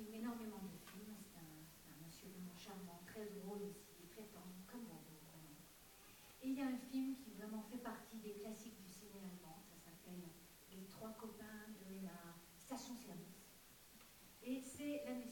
filme énormément de films. C'est un monsieur vraiment charmant, très drôle aussi, très tendre, comme vous. Et il y a un film qui vraiment fait partie des classiques du cinéma allemand. Ça s'appelle Les trois copains de la station-service. Et c'est la musique